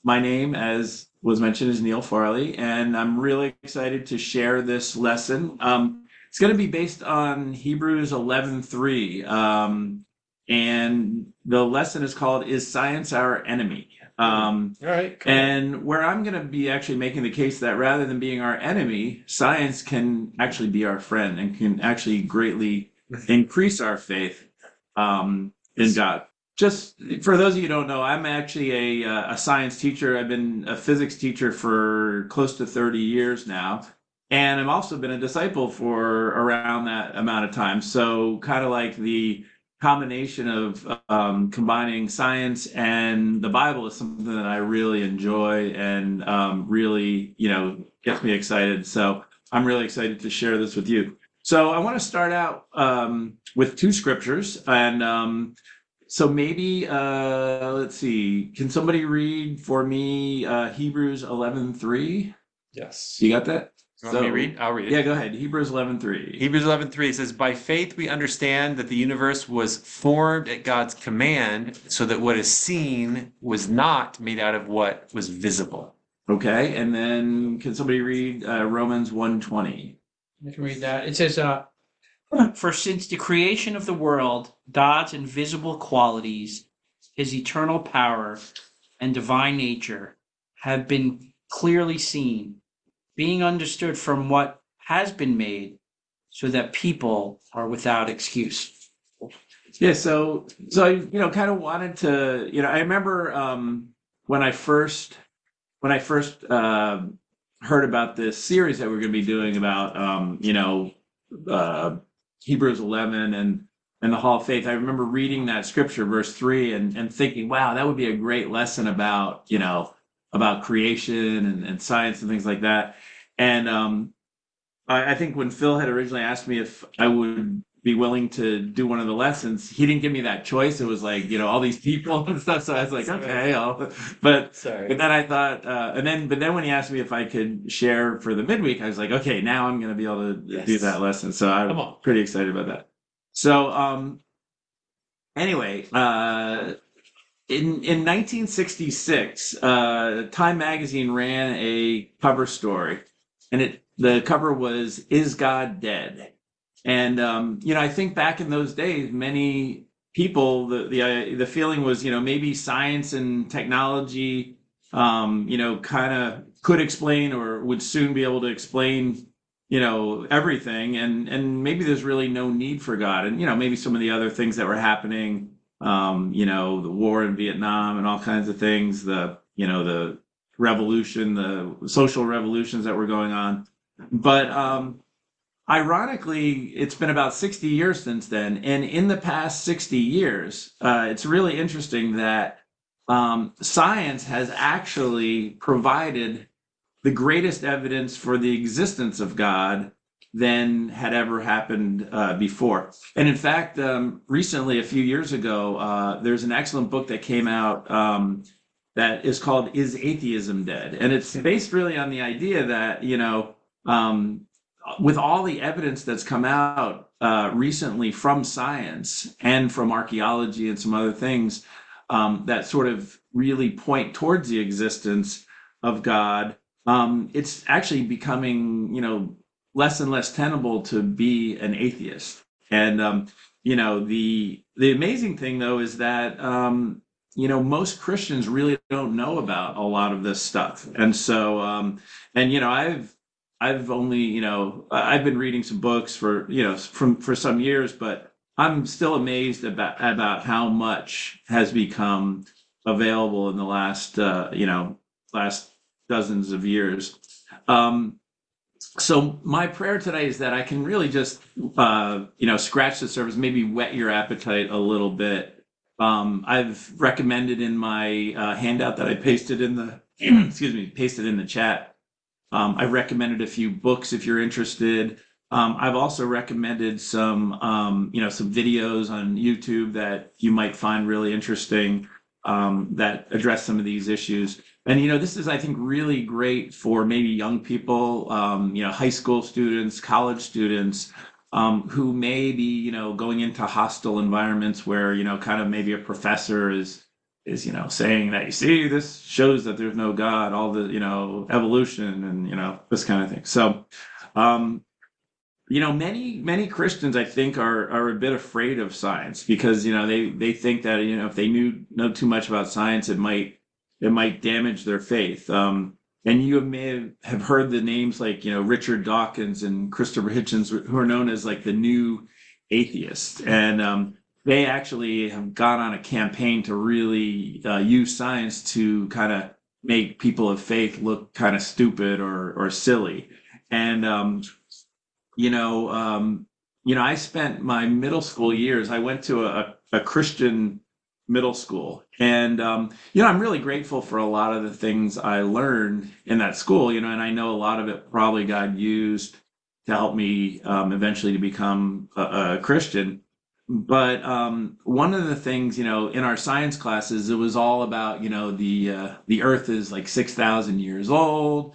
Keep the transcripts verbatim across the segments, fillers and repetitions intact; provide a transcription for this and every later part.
my name, as was mentioned, is Neil Farley, and I'm really excited to share this lesson. Um, it's going to be based on Hebrews eleven three, um, and the lesson is called "Is Science Our Enemy?" Um, All right, cool. and where I'm going to be actually making the case that rather than being our enemy, science can actually be our friend and can actually greatly increase our faith um, in God. Just for those of you who don't know, I'm actually a, uh, a science teacher. I've been a physics teacher for close to thirty years now. And I've also been a disciple for around that amount of time. So, kind of like the combination of um, combining science and the Bible is something that I really enjoy and um, really, you know, gets me excited. So, I'm really excited to share this with you. So, I want to start out um, with two scriptures. And um, so maybe uh let's see. Can somebody read for me uh Hebrews eleven three? You Yes. got that? You want me to So read? I'll read yeah, it. go ahead. Hebrews eleven three. Hebrews eleven three says, By faith we understand that the universe was formed at God's command, so that what is seen was not made out of what was visible. Okay, and then can somebody read uh, Romans one twenty? I can read that. It says, uh, For since the creation of the world, God's invisible qualities, his eternal power, and divine nature have been clearly seen, being understood from what has been made, so that people are without excuse. Yeah, so so I you know kind of wanted to you know I remember um when I first when I first uh, heard about this series that we're going to be doing about um you know uh Hebrews eleven and and the Hall of Faith. I remember reading that scripture, verse three, and and thinking, wow, that would be a great lesson about you know about creation and, and science and things like that. And um, I, I think when Phil had originally asked me if I would be willing to do one of the lessons, he didn't give me that choice. It was like, you know, all these people and stuff. So I was like, Sorry. okay, I'll, but, Sorry. but then I thought, uh, and then, but then when he asked me if I could share for the midweek, I was like, okay, now I'm going to be able to Yes. do that lesson. So Come I'm on. pretty excited about that. So, um, anyway, uh, in in nineteen sixty-six, uh, Time magazine ran a cover story, and it the cover was "Is God Dead?" And um, you know, I think back in those days, many people the the uh, the feeling was, you know, maybe science and technology, um, you know, kind of could explain or would soon be able to explain, you know, everything, and and maybe there's really no need for God, and you know, maybe some of the other things that were happening, um, you know, the war in Vietnam and all kinds of things, the you know the revolution, the social revolutions that were going on, but um, ironically, it's been about sixty years since then. And in the past sixty years, uh, it's really interesting that um, science has actually provided the greatest evidence for the existence of God than had ever happened uh, before. And in fact, um, recently, a few years ago, uh, there's an excellent book that came out um, that is called "Is Atheism Dead?" And it's based really on the idea that, you know, um, with all the evidence that's come out uh, recently from science and from archaeology and some other things um, that sort of really point towards the existence of God, um, it's actually becoming, you know, less and less tenable to be an atheist. And um, you know, the the amazing thing though is that um, you know most Christians really don't know about a lot of this stuff, and so um, and you know I've I've only, you know, I- have been reading some books for, you know, from for some years, but I'm still amazed about about how much has become available in the last, uh, you know, last dozens of years. Um, so my prayer today is that I can really just, uh, you know, scratch the surface, maybe whet your appetite a little bit. Um, I've recommended in my uh, handout that I pasted in the, excuse me, pasted in the chat. um, I've recommended a few books if you're interested. Um, I've also recommended some, um, you know, some videos on YouTube that you might find really interesting um, that address some of these issues. And you know, this is, I think, really great for maybe young people, um, you know, high school students, college students, um, who may be, you know, going into hostile environments where, you know, kind of maybe a professor is is, you know, saying that, you see, this shows that there's no God, all the, you know, evolution and, you know, this kind of thing. So, um, you know, many many Christians, I think, are are a bit afraid of science because, you know, they they think that, you know, if they knew know too much about science, it might it might damage their faith. Um, and you may have heard the names like, you know, Richard Dawkins and Christopher Hitchens, who are known as like the new atheists, and um, they actually have gone on a campaign to really uh, use science to kind of make people of faith look kind of stupid or or silly. And um, you know, um, you know, I spent my middle school years. I went to a, a Christian middle school, and um, you know, I'm really grateful for a lot of the things I learned in that school. You know, and I know a lot of it probably God used to help me um, eventually to become a, a Christian. But um, one of the things, you know, in our science classes, it was all about, you know, the uh, the Earth is like six thousand years old,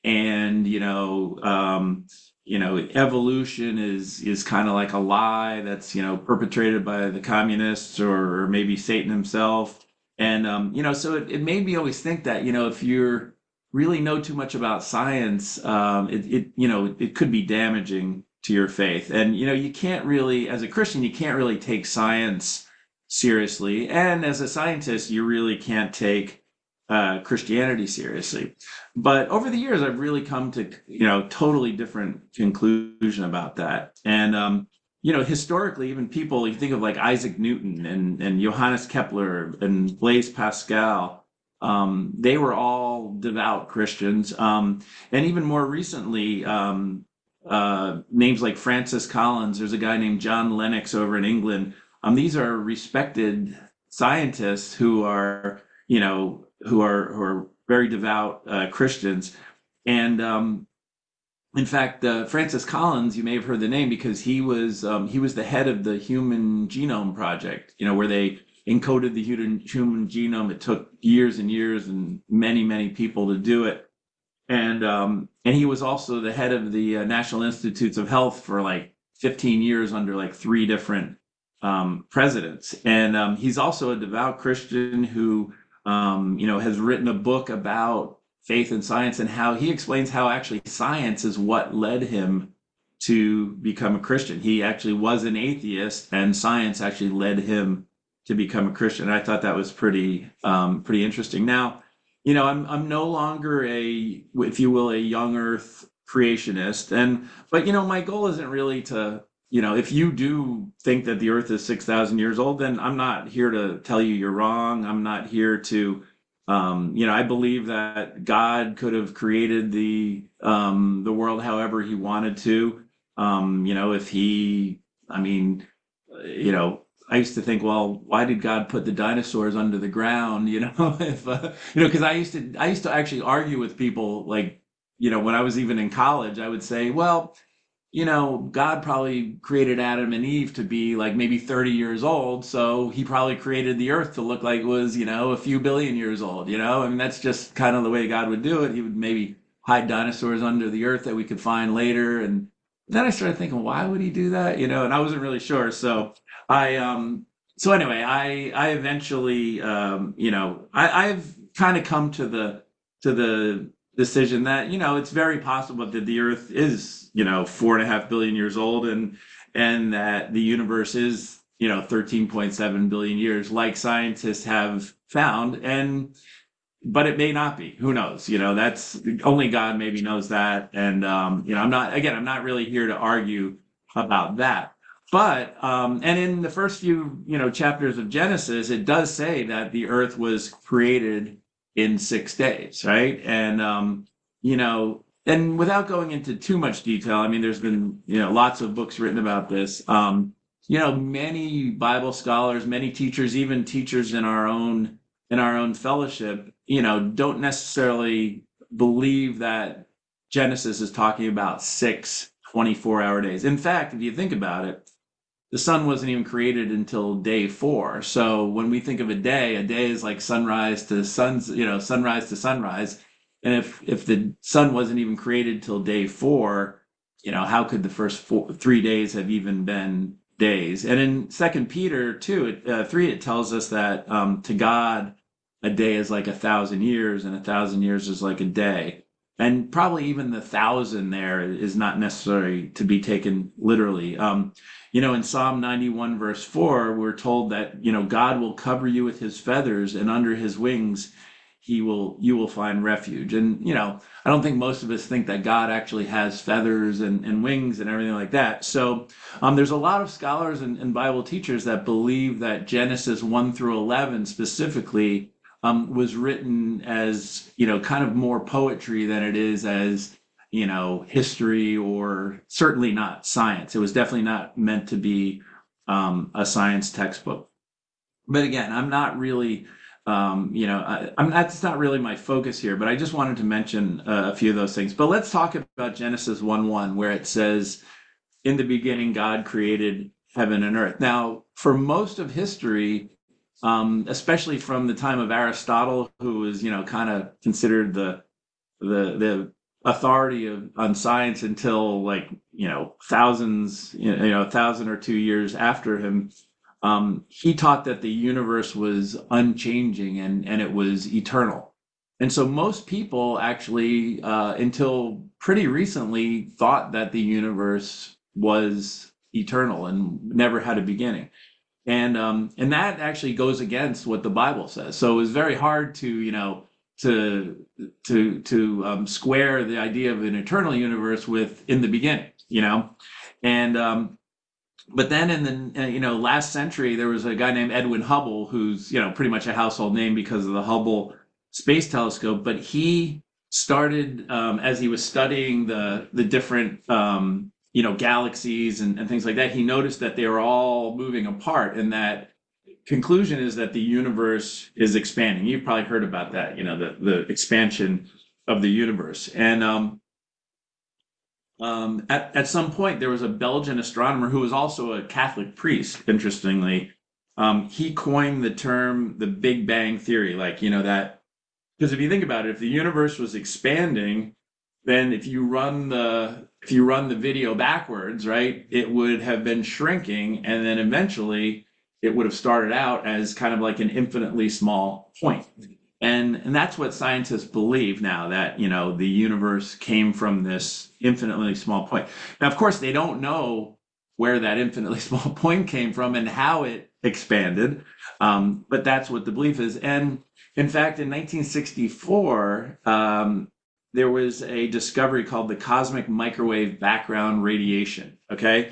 and you know, um, you know, evolution is is kind of like a lie that's, you know, perpetrated by the communists or, or maybe Satan himself. And um, you know, so it, it made me always think that, you know, if you're really know too much about science, um, it, it you know, it could be damaging to your faith. And you know, you can't really, as a Christian, you can't really take science seriously, and as a scientist, you really can't take uh, Christianity seriously. But over the years, I've really come to, you know, totally different conclusion about that. And um, you know, historically, even people, you think of like Isaac Newton and and Johannes Kepler and Blaise Pascal. Um, they were all devout Christians, um, and even more recently, um, uh, names like Francis Collins. There's a guy named John Lennox over in England. Um, these are respected scientists who are, you know, who are who are very devout uh, Christians. And um, in fact, uh, Francis Collins, you may have heard the name because he was um, he was the head of the Human Genome Project. You know, where they encoded the human human genome. It took years and years and many many people to do it. And um, and he was also the head of the uh, National Institutes of Health for like fifteen years under like three different um, presidents. And um, he's also a devout Christian who um, you know, has written a book about faith and science and how he explains how actually science is what led him to become a Christian. He actually was an atheist, and science actually led him to become a Christian. And I thought that was pretty um, pretty interesting. Now, you know, I'm I'm no longer a, if you will, a young Earth creationist, and but you know, my goal isn't really to, you know, if you do think that the Earth is six thousand years old, then I'm not here to tell you you're wrong. I'm not here to, um, you know, I believe that God could have created the um, the world however He wanted to. Um, you know, if He, I mean, uh, you know, I used to think, well, why did God put the dinosaurs under the ground? You know, if uh, you know, because I used to, I used to actually argue with people, like, you know, when I was even in college, I would say, well, you know, God probably created Adam and Eve to be like maybe thirty years old, so He probably created the Earth to look like it was, you know, a few billion years old. You know, I mean, that's just kind of the way God would do it. He would maybe hide dinosaurs under the Earth that we could find later, and then I started thinking, why would He do that? You know, and I wasn't really sure, so. I um so anyway, I I eventually um you know, I I've kind of come to the to the decision that, you know, it's very possible that the Earth is, you know, four and a half billion years old, and and that the universe is, you know, thirteen point seven billion years, like scientists have found. And but it may not be. Who knows? You know, that's only God maybe knows that. And um, you know, I'm not, again, I'm not really here to argue about that. But um, and in the first few, you know, chapters of Genesis, it does say that the earth was created in six days, right? And um, you know, and without going into too much detail, I mean, there's been, you know, lots of books written about this. Um, you know, many Bible scholars, many teachers, even teachers in our own in our own fellowship, you know, don't necessarily believe that Genesis is talking about six twenty-four hour days. In fact, if you think about it, the sun wasn't even created until day four. So when we think of a day, a day is like sunrise to suns, you know, sunrise to sunrise. And if if the sun wasn't even created till day four, you know, how could the first four, three days have even been days? And in Second Peter two, it, uh, three, it tells us that um, to God, a day is like a thousand years, and a thousand years is like a day. And probably even the thousand there is not necessary to be taken literally. Um, you know, in Psalm ninety-one, verse four, we're told that, you know, God will cover you with his feathers, and under his wings, he will, you will find refuge. And, you know, I don't think most of us think that God actually has feathers and, and wings and everything like that. So um, there's a lot of scholars and, and Bible teachers that believe that Genesis one through eleven specifically um, was written as, you know, kind of more poetry than it is as, you know, history, or certainly not science. It was definitely not meant to be um, a science textbook. But again, I'm not really, um, you know, I, I'm that's not really my focus here. But I just wanted to mention uh, a few of those things. But let's talk about Genesis one one, where it says, "In the beginning, God created heaven and earth." Now, for most of history, um, especially from the time of Aristotle, who was, you know, kind of considered the the the authority of on science until, like, you know, thousands, you know, a thousand or two years after him, um, he taught that the universe was unchanging and and it was eternal. And so most people actually, uh, until pretty recently, thought that the universe was eternal and never had a beginning. And um, and that actually goes against what the Bible says. So it was very hard to, you know, to to to um, square the idea of an eternal universe with "in the beginning," you know. And um, but then in the uh, you know, last century, there was a guy named Edwin Hubble, who's, you know, pretty much a household name because of the Hubble Space Telescope. But he started, um, as he was studying the the different, um, you know, galaxies and, and things like that, he noticed that they were all moving apart, and that conclusion is that the universe is expanding. You've probably heard about that, you know, the the expansion of the universe. And um, um, at, at some point, there was a Belgian astronomer who was also a Catholic priest, interestingly. Um, he coined the term the Big Bang Theory, like, you know, that, because if you think about it, if the universe was expanding, then if you run the if you run the video backwards, right, it would have been shrinking, and then eventually it would have started out as kind of like an infinitely small point. And and that's what scientists believe now, that, you know, the universe came from this infinitely small point. Now, of course, they don't know where that infinitely small point came from and how it expanded, um, but that's what the belief is. And in fact, in nineteen sixty-four, um, there was a discovery called the cosmic microwave background radiation. Okay.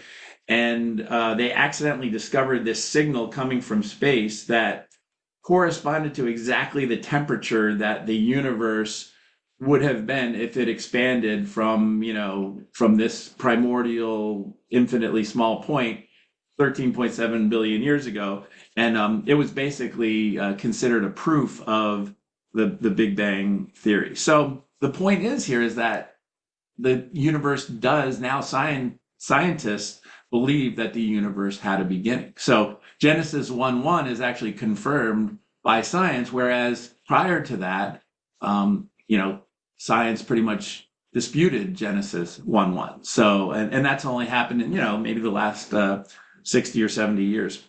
And uh, they accidentally discovered this signal coming from space that corresponded to exactly the temperature that the universe would have been if it expanded from, you know, from this primordial, infinitely small point thirteen point seven billion years ago. And um, it was basically uh, considered a proof of the, the Big Bang Theory. So the point is here is that the universe does now, science, scientists believe that the universe had a beginning. So Genesis one one is actually confirmed by science, whereas prior to that, um, you know, science pretty much disputed Genesis one one. So, and, and that's only happened in, you know, maybe the last uh, sixty or seventy years.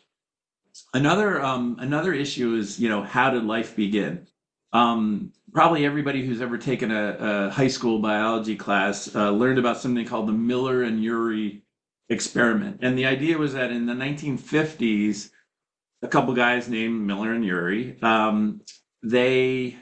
Another um, another issue is, you know, how did life begin? Um, probably everybody who's ever taken a, a high school biology class uh, learned about something called the Miller and Urey experiment. And the idea was that in the nineteen fifties, a couple guys named Miller and Urey, um, they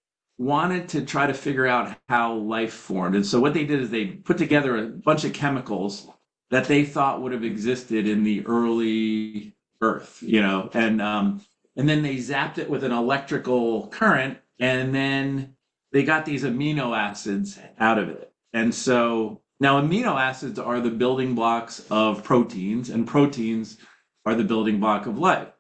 wanted to try to figure out how life formed. And so what they did is they put together a bunch of chemicals that they thought would have existed in the early Earth, you know, and um, and then they zapped it with an electrical current, and then they got these amino acids out of it. And so now amino acids are the building blocks of proteins, and proteins are the building block of life.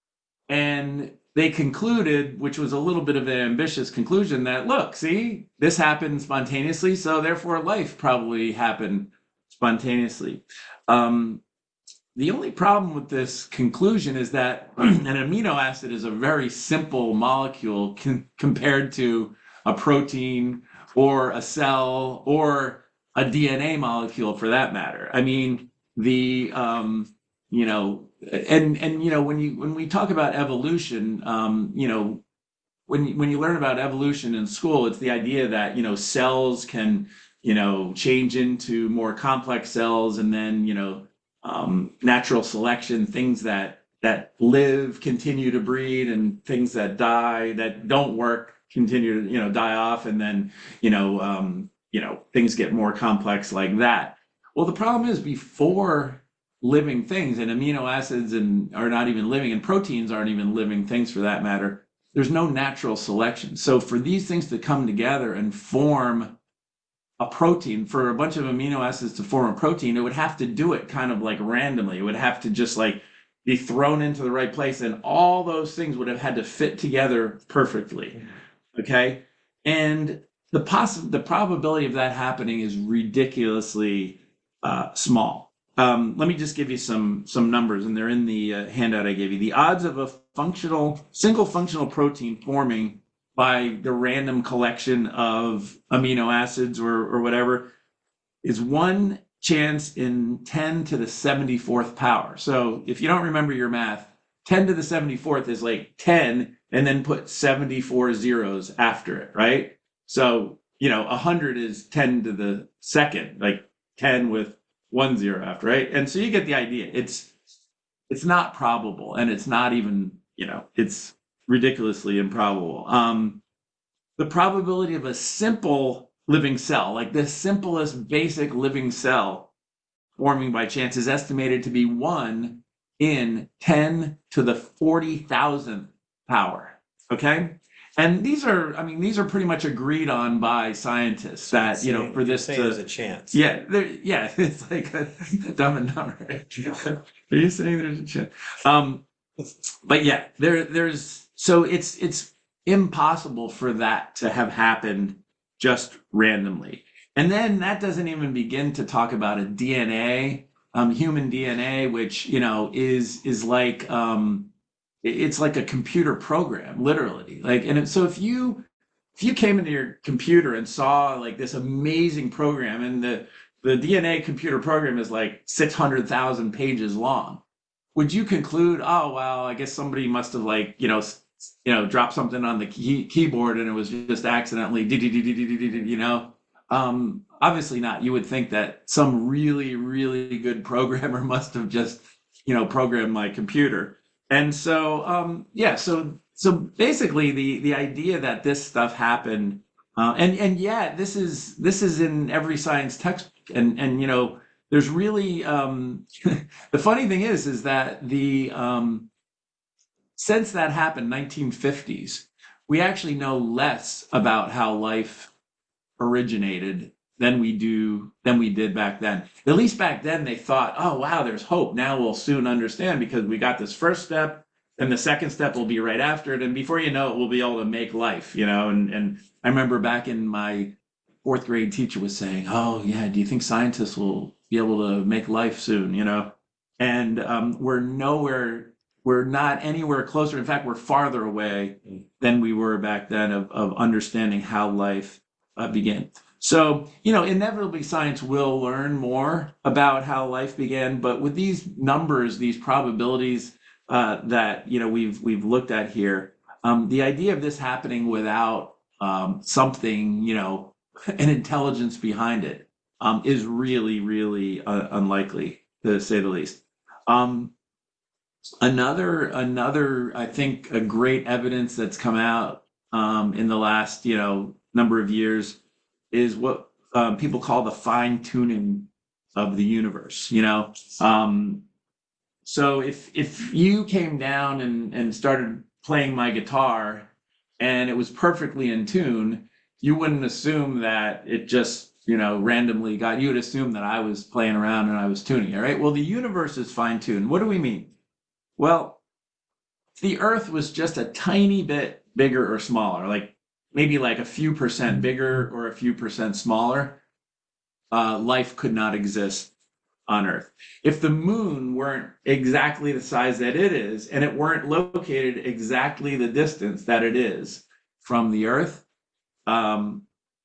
And they concluded, which was a little bit of an ambitious conclusion, that look, see, this happened spontaneously, so therefore life probably happened spontaneously. Um, the only problem with this conclusion is that an amino acid is a very simple molecule con- compared to a protein or a cell or a D N A molecule, for that matter. I mean, the um, you know, and and you know, when you when we talk about evolution, um, you know, when you, when you learn about evolution in school, it's the idea that, you know, cells can, you know, change into more complex cells, and then, you know, um, natural selection, things that that live continue to breed, and things that die that don't work continue to, you know, die off, and then, you know, um, you know, things get more complex like that. Well, the problem is, before living things, and amino acids and are not even living, and proteins aren't even living things for that matter, there's no natural selection. So for these things to come together and form a protein, for a bunch of amino acids to form a protein, it would have to do it kind of like randomly. It would have to just like be thrown into the right place, and all those things would have had to fit together perfectly. Okay. And the poss- the probability of that happening is ridiculously uh, small. Um, let me just give you some some numbers, and they're in the uh, handout I gave you. The odds of a functional single functional protein forming by the random collection of amino acids or or whatever is one chance in ten to the seventy-fourth power. So if you don't remember your math, ten to the seventy-fourth is like ten, and then put seventy-four zeros after it, right? So, you know, one hundred is ten to the second, like ten with one zero after, right? And so you get the idea. It's it's not probable, and it's not even, you know, it's ridiculously improbable. Um, the probability of a simple living cell, like the simplest basic living cell forming by chance, is estimated to be one in ten to the forty thousandth power. Okay. And these are, I mean, these are pretty much agreed on by scientists that, you know, for this saying to, there's a chance. yeah, there, yeah, it's like a dumb and dumber. Are you saying there's a chance? Um, but yeah, there, there's, so it's, it's impossible for that to have happened just randomly. And then that doesn't even begin to talk about a D N A, um, human D N A, which, you know, is, is like, um, it- it's like a computer program, literally. Like, and it, so if you, if you came into your computer and saw like this amazing program, and the, the D N A computer program is like six hundred thousand pages long, would you conclude, oh, well, I guess somebody must have like, you know, s- you know, dropped something on the key, keyboard, and it was just accidentally, you know? Um, obviously not. You would think that some really, really good programmer must have just, you know, programmed my computer. And so, um, yeah, so so basically, the the idea that this stuff happened, uh, and and yeah, this is this is in every science textbook, and and you know, there's really um, the funny thing is is that the um, since that happened, nineteen fifties, we actually know less about how life originated than we do than we did back then. At least back then they thought, oh wow, there's hope. Now we'll soon understand because we got this first step, and the second step will be right after it. And before you know it, we'll be able to make life, you know. And and I remember back in my fourth grade teacher was saying, oh yeah, do you think scientists will be able to make life soon, you know? And um, we're nowhere, we're not anywhere closer. In fact, we're farther away than we were back then of, of understanding how life uh, began. So, you know, inevitably science will learn more about how life began, but with these numbers, these probabilities uh, that, you know, we've we've looked at here, um, the idea of this happening without um, something, you know, an intelligence behind it, um, is really, really uh, unlikely, to say the least. Um, another, another, I think, a great evidence that's come out um, in the last, you know, number of years is what um, people call the fine tuning of the universe. You know, um, so if if you came down and and started playing my guitar, and it was perfectly in tune, you wouldn't assume that it just, you know, randomly got. You would assume that I was playing around and I was tuning it, right? Well, the universe is fine tuned. What do we mean? Well, if the Earth was just a tiny bit bigger or smaller, like maybe like a few percent bigger or a few percent smaller, uh, life could not exist on Earth. If the moon weren't exactly the size that it is, and it weren't located exactly the distance that it is from the Earth, um,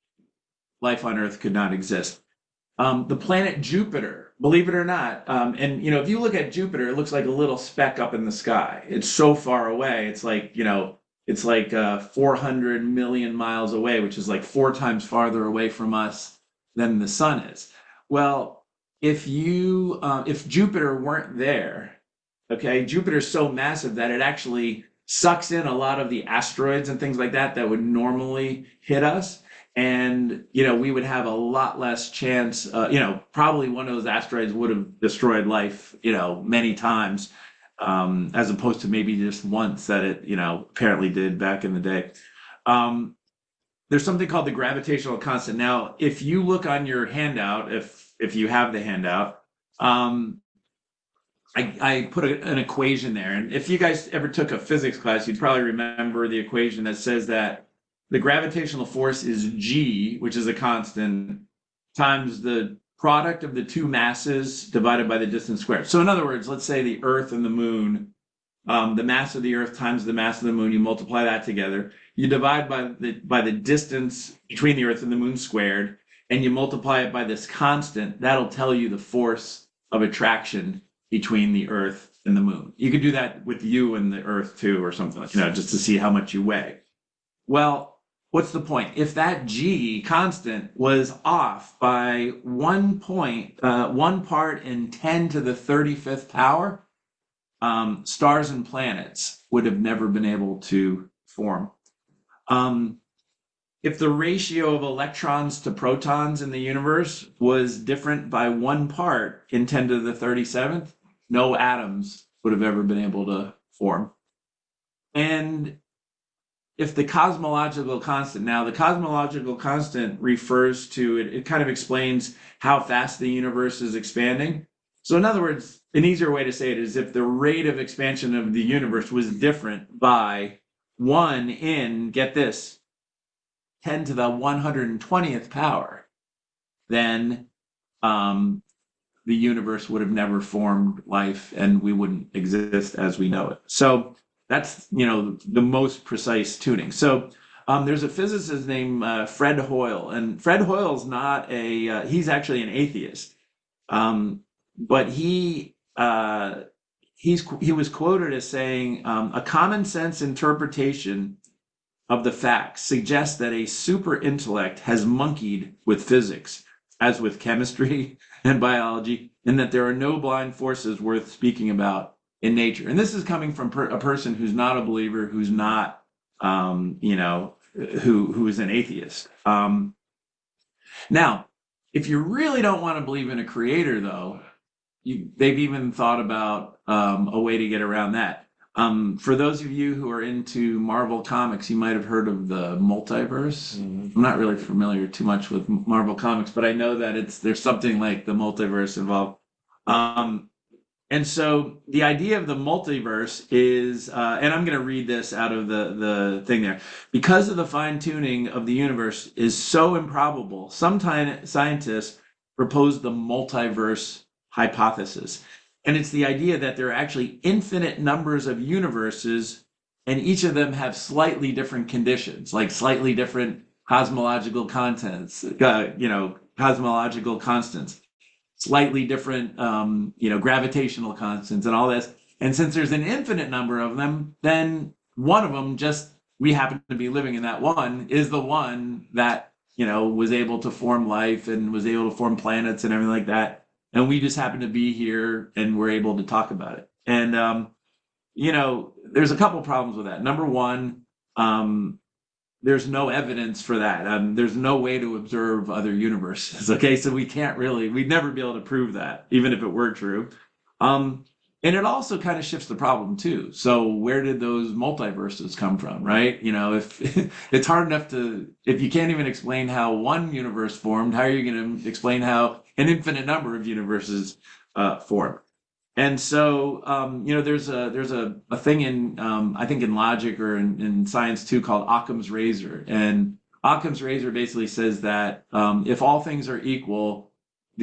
life on Earth could not exist. Um, the planet Jupiter, believe it or not, um, and you know, if you look at Jupiter, it looks like a little speck up in the sky. It's so far away. It's like, you know, it's like uh, four hundred million miles away, which is like four times farther away from us than the sun is. Well, if you uh, if Jupiter weren't there, okay, Jupiter's so massive that it actually sucks in a lot of the asteroids and things like that that would normally hit us. And, you know, we would have a lot less chance, uh, you know, probably one of those asteroids would have destroyed life, you know, many times, um, as opposed to maybe just once that it, you know, apparently did back in the day. Um, there's something called the gravitational constant. Now, if you look on your handout, if if you have the handout, um, I, I put a, an equation there. And if you guys ever took a physics class, you'd probably remember the equation that says that the gravitational force is G, which is a constant, times the product of the two masses divided by the distance squared. So in other words, let's say the Earth and the Moon, um, the mass of the Earth times the mass of the Moon, you multiply that together. You divide by the by the distance between the Earth and the Moon squared, and you multiply it by this constant. That'll tell you the force of attraction between the Earth and the Moon. You could do that with you and the Earth too, or something like, you know, just to see how much you weigh. Well, what's the point? If that G constant was off by one point, uh, one part in ten to the thirty-fifth power, um, stars and planets would have never been able to form. Um, if the ratio of electrons to protons in the universe was different by one part in ten to the thirty-seventh, no atoms would have ever been able to form. And if the cosmological constant, now the cosmological constant refers to, it, it kind of explains how fast the universe is expanding. So in other words, an easier way to say it is if the rate of expansion of the universe was different by one in, get this, ten to the one hundred twentieth power, then um, the universe would have never formed life and we wouldn't exist as we know it. So that's, you know, the most precise tuning. So um, there's a physicist named uh, Fred Hoyle, and Fred Hoyle's not a, uh, he's actually an atheist. Um, but he, uh, he's, he was quoted as saying, um, a common sense interpretation of the facts suggests that a super intellect has monkeyed with physics, as with chemistry and biology, and that there are no blind forces worth speaking about in nature. And this is coming from per, a person who's not a believer, who's not, um, you know, who who is an atheist. Um, now, if you really don't want to believe in a creator, though, you, they've even thought about um, a way to get around that. Um, for those of you who are into Marvel comics, you might have heard of the multiverse. Mm-hmm. I'm not really familiar too much with Marvel comics, but I know that it's there's something like the multiverse involved. Um, and so the idea of the multiverse is, uh, and I'm going to read this out of the, the thing there, because of the fine tuning of the universe is so improbable, some scientists propose the multiverse hypothesis. And it's the idea that there are actually infinite numbers of universes, and each of them have slightly different conditions, like slightly different cosmological contents, uh, you know, cosmological constants, slightly different, um, you know, gravitational constants and all this. And since there's an infinite number of them, then one of them just, we happen to be living in that one, is the one that, you know, was able to form life and was able to form planets and everything like that. And we just happen to be here and we're able to talk about it. And, um, you know, there's a couple problems with that. Number one, um, there's no evidence for that. Um, there's no way to observe other universes. Okay, so we can't really, we'd never be able to prove that, even if it were true. Um, and it also kind of shifts the problem too. So where did those multiverses come from, right? You know, if it's hard enough to, if you can't even explain how one universe formed, how are you going to explain how an infinite number of universes uh, formed? And so, um, you know, there's a there's a, a thing in um, I think in logic or in, in science too called Occam's razor, and Occam's razor basically says that um, if all things are equal,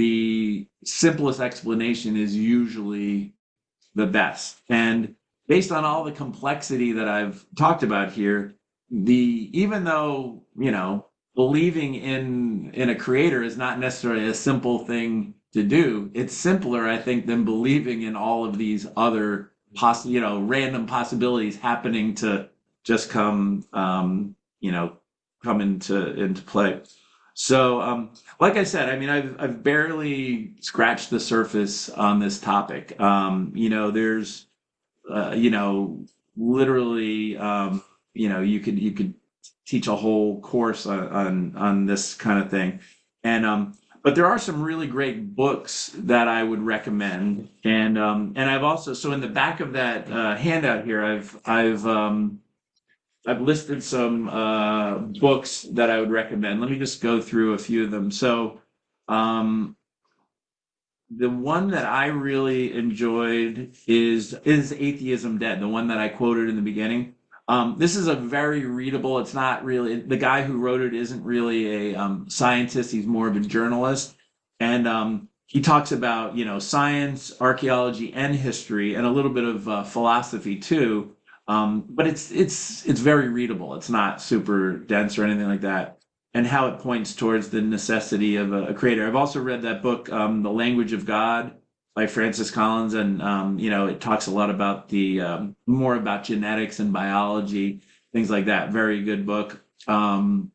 the simplest explanation is usually the best. And based on all the complexity that I've talked about here, the even though, you know, believing in in a creator is not necessarily a simple thing to do, it's simpler, I think, than believing in all of these other poss- you know, random possibilities happening to just come, um, you know, come into into play. So, um, like I said, I mean, I've I've barely scratched the surface on this topic. Um, you know, there's, uh, you know, literally, um, you know, you could you could teach a whole course on on, on this kind of thing, and um, but there are some really great books that I would recommend, and um, and I've also so in the back of that uh, handout here, I've I've um, I've listed some uh, books that I would recommend. Let me just go through a few of them. So, um, the one that I really enjoyed is is Atheism Dead, the one that I quoted in the beginning. Um, this is a very readable. It's not really the guy who wrote it isn't really a um, scientist. He's more of a journalist, and um, he talks about you know science, archaeology, and history, and a little bit of uh, philosophy too. Um, but it's it's it's very readable. It's not super dense or anything like that, and how it points towards the necessity of a, a creator. I've also read that book, um, The Language of God by Francis Collins, and um, you know, it talks a lot about the um, more about genetics and biology, things like that. Very good book. Um,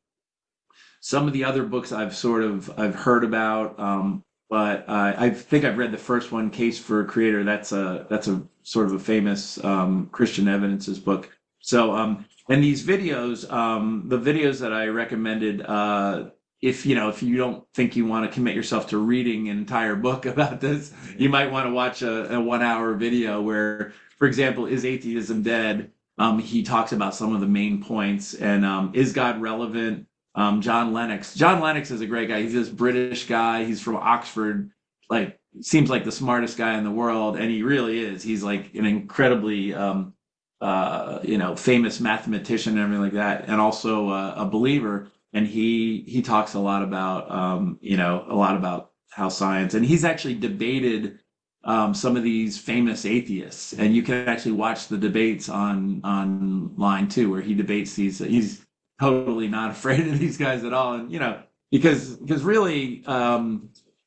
some of the other books I've sort of I've heard about, um, but uh, I think I've read the first one, Case for a Creator. That's a that's a sort of a famous um, Christian evidences book. So um, and these videos, um, the videos that I recommended, uh, if you know if you don't think you want to commit yourself to reading an entire book about this, you might want to watch a, a one hour video where, for example, Is Atheism Dead? Um, he talks about some of the main points and um, is God relevant? Um, John Lennox. John Lennox is a great guy. He's this British guy. He's from Oxford. Like, seems like the smartest guy in the world, and he really is. He's like an incredibly, um, uh, you know, famous mathematician and everything like that, and also uh, a believer. And he he talks a lot about, um, you know, a lot about how science. And he's actually debated um, some of these famous atheists, and you can actually watch the debates on online too, where he debates these. He's totally not afraid of these guys at all, and you know, because because really, um,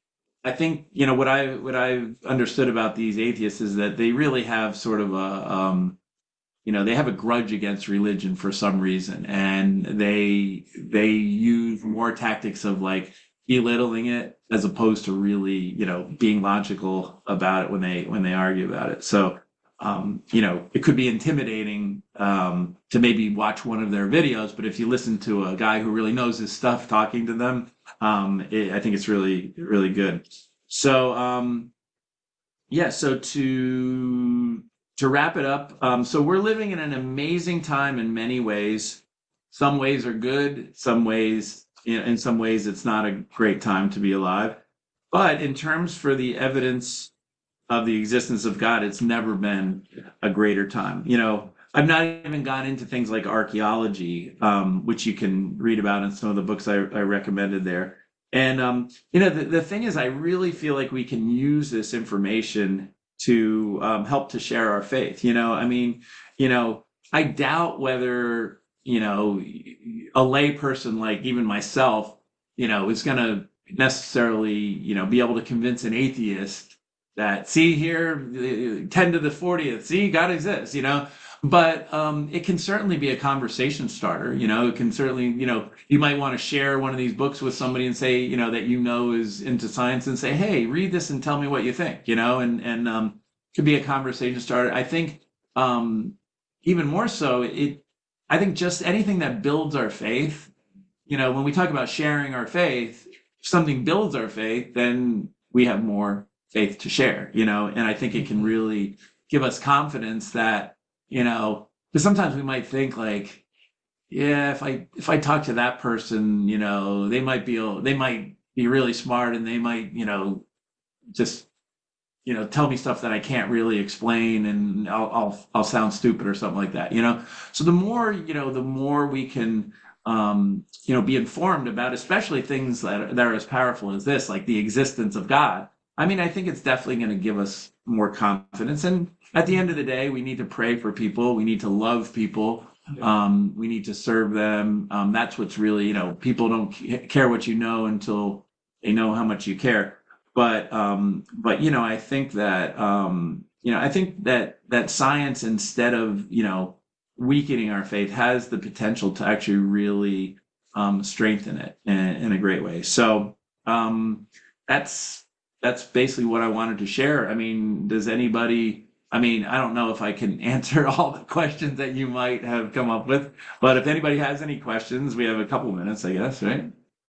I think you know what I what I've understood about these atheists is that they really have sort of a um, you know they have a grudge against religion for some reason, and they they use more tactics of like belittling it as opposed to really you know being logical about it when they when they argue about it. So um, you know it could be intimidating um, to maybe watch one of their videos, but if you listen to a guy who really knows his stuff talking to them, um, it, I think it's really really good. So um, yeah, so to to wrap it up, um, so we're living in an amazing time in many ways. Some ways are good, some ways, you know, in some ways, it's not a great time to be alive. But in terms for the evidence of the existence of God, it's never been a greater time. You know, I've not even gone into things like archaeology, um, which you can read about in some of the books I, I recommended there. And um, you know, the, the thing is, I really feel like we can use this information to um, help to share our faith. You know, I mean, you know, I doubt whether, you know, a lay person like even myself, you know, is going to necessarily, you know, be able to convince an atheist that, see here, uh, ten to the fortieth, see, God exists, you know. But um, it can certainly be a conversation starter. You know, it can certainly, you know, you might want to share one of these books with somebody and say, you know, that you know is into science and say, hey, read this and tell me what you think, you know, and and um, could be a conversation starter. I think um, even more so, it. I think just anything that builds our faith. You know, when we talk about sharing our faith, if something builds our faith, then we have more faith to share. You know, and I think it can really give us confidence that you know, because sometimes we might think like, yeah, if I if I talk to that person, you know, they might be they might be really smart and they might, you know, just you know tell me stuff that I can't really explain and I'll I'll I'll sound stupid or something like that, you know. So the more you know, the more we can um, you know be informed about, especially things that are, that are as powerful as this, like the existence of God. I mean, I think it's definitely going to give us more confidence. And at the end of the day, we need to pray for people. We need to love people. Um, we need to serve them. Um, that's what's really, you know, people don't care what you know until they know how much you care. But, um, but you know, I think that, um, you know, I think that that science, instead of, you know, weakening our faith has the potential to actually really um, strengthen it in, in a great way. So um, that's that's basically what I wanted to share. I mean, does anybody? I mean, I don't know if I can answer all the questions that you might have come up with, but if anybody has any questions, we have a couple minutes, I guess, right?